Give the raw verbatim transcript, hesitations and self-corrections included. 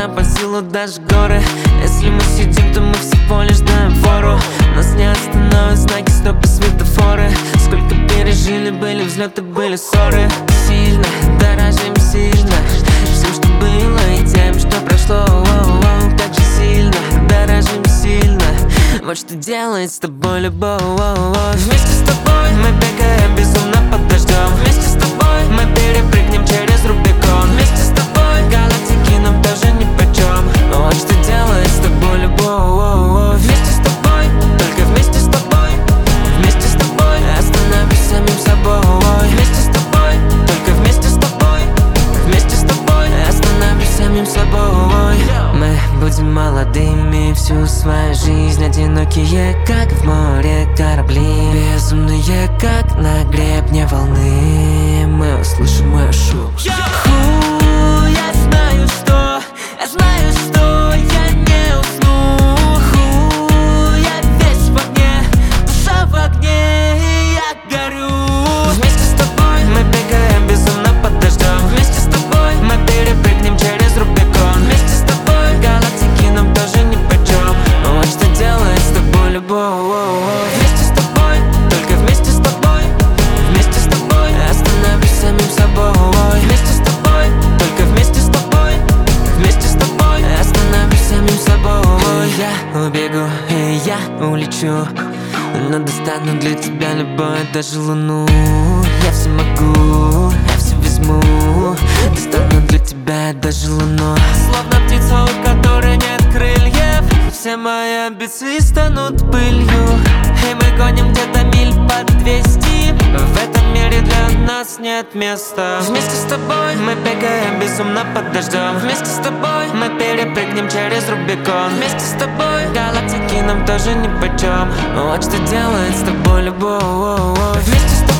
нам по силу даже горы. Если мы сидим, то мы всего лишь даем фору. Нас не остановят знаки, стоп и светофоры. Сколько пережили, были взлеты, были ссоры. Сильно, дорожим сильно всем, что было, и тем, что прошло. Воу-воу, так же сильно, дорожим сильно. Вот что делает с тобой любовь. Вместе с тобой мы бегаем безумно под дождем. Вместе с тобой мы перепрыгнем через Рубикон. Вместе с тобой галактики нам тоже нипочем. Вот что делает с тобой любовь. Вместе с тобой, только вместе с тобой. Вместе с тобой остановись самим собой. Вместе с тобой, только вместе с тобой. Вместе с тобой остановись самим собой. Мы будем молодыми всю свою жизнь, одинокие, как в море корабли, безумные, как на гребне волны. Мы услышим мой шум. Ху, я знаю, что, я знаю, что я не усну. Ху, я весь в огне, душа в огне, и я горю. Вместе с тобой мы бегаем безумно под дождем. Вместе с тобой мы перепрыгнем через Рубикон. Вместе с тобой галактики нам тоже нипочем. Вот что делает с тобой любовь. Вместе с тобой, только вместе с тобой. Вместе с тобой остановись самим собой. Вместе с тобой, только вместе с тобой. Вместе с тобой остановись самим собой. Я убегу и я улечу, но достану для тебя любое, даже луну. Я все могу, я все возьму. Достану для тебя даже луну. Словно птица, у которой нет крыльев, все мои амбиции станут пылью. И мы гоним где-то миль под двести. В этом мире для нас нет места. Вместе с тобой мы бегаем безумно под дождем. Вместе с тобой мы перепрыгнем через Рубикон. Вместе с тобой галактики нам тоже нипочем. Вот что делает с тобой любовь. Вместе с тобой